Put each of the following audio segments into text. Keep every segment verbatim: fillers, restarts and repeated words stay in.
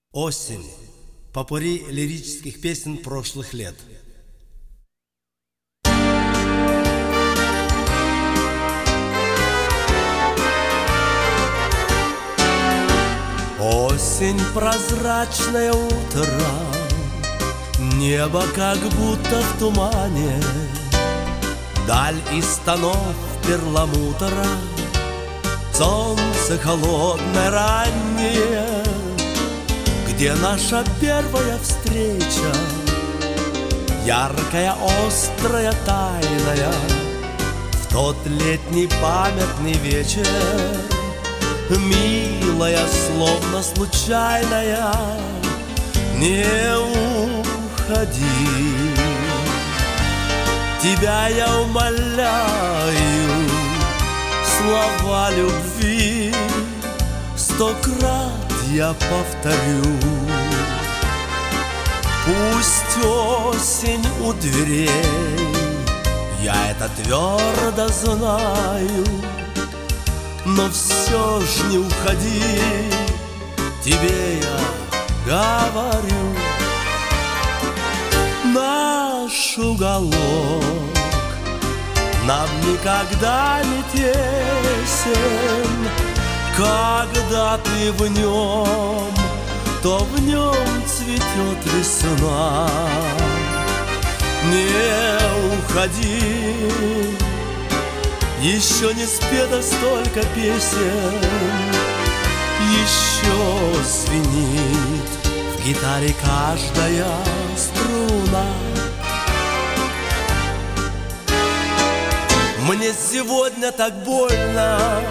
Осень. Попурри лирических песен прошлых лет. Осень, прозрачное утро, небо как будто в тумане, даль из станов перламутра, солнце холодное раннее, где наша первая встреча, яркая, острая, тайная, в тот летний памятный вечер, милая, словно случайная, не уходи. Тебя я умоляю, слова любви сто крат я повторю. Пусть осень у дверей, я это твердо знаю, но все ж не уходи, тебе я говорю. Наш уголок нам никогда не тесен, когда ты в нем, то в нем цветет весна. Не уходи, еще не спето столько песен, еще звенит в гитаре каждая струна. Мне сегодня так больно,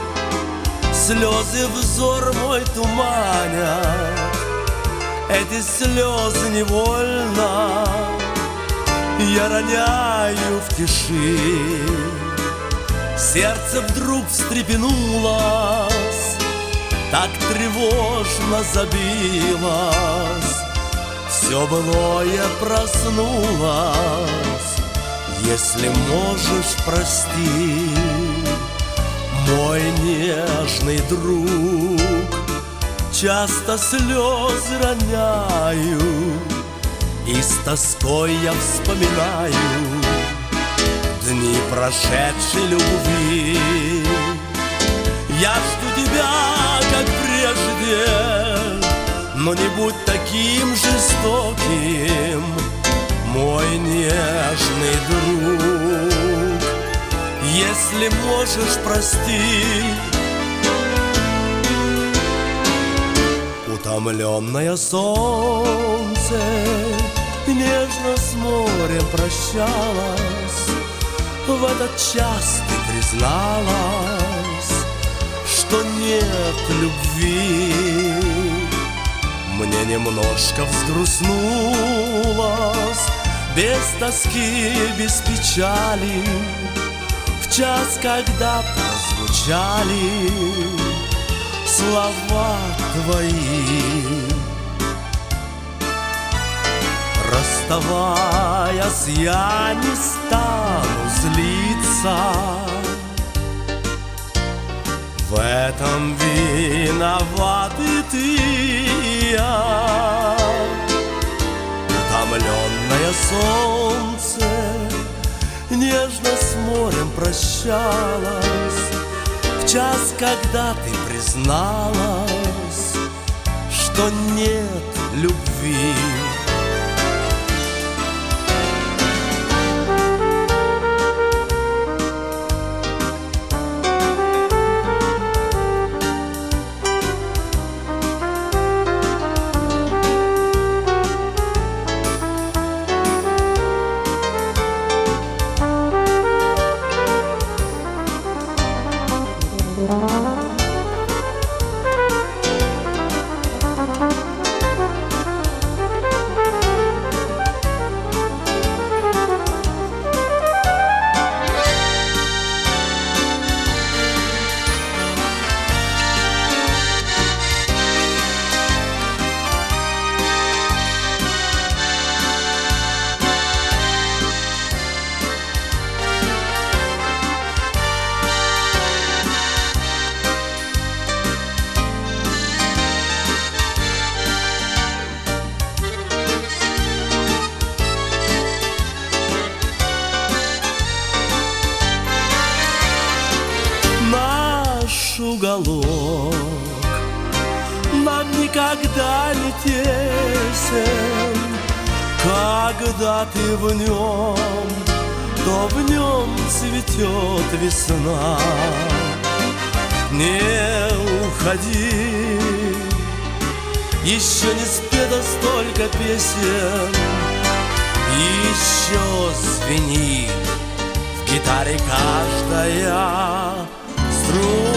слезы взор мой туманят, эти слезы невольно я роняю в тиши. Сердце вдруг встрепенулось, так тревожно забилось, все былое проснулось. Если можешь, прости, мой нежный друг, часто слезы роняю, и с тоской я вспоминаю дни прошедшей любви. Я жду тебя, как прежде, но не будь таким жестоким, мой нежный друг. Если можешь, прости. Утомленное солнце нежно с морем прощалось, в этот час ты призналась, что нет любви. Мне немножко взгрустнулось, без тоски, без печали, в час, когда прозвучали слова твои. Расставаясь, я не стану злиться, в этом виноват и ты, и я. Утомленное солнце нежно с морем прощалось, в час, когда ты призналась, что нет любви. уголок нам никогда не тесен. Когда ты в нем, то в нем цветет весна. Не уходи, еще не спето столько песен, еще звенит в гитаре каждая струна.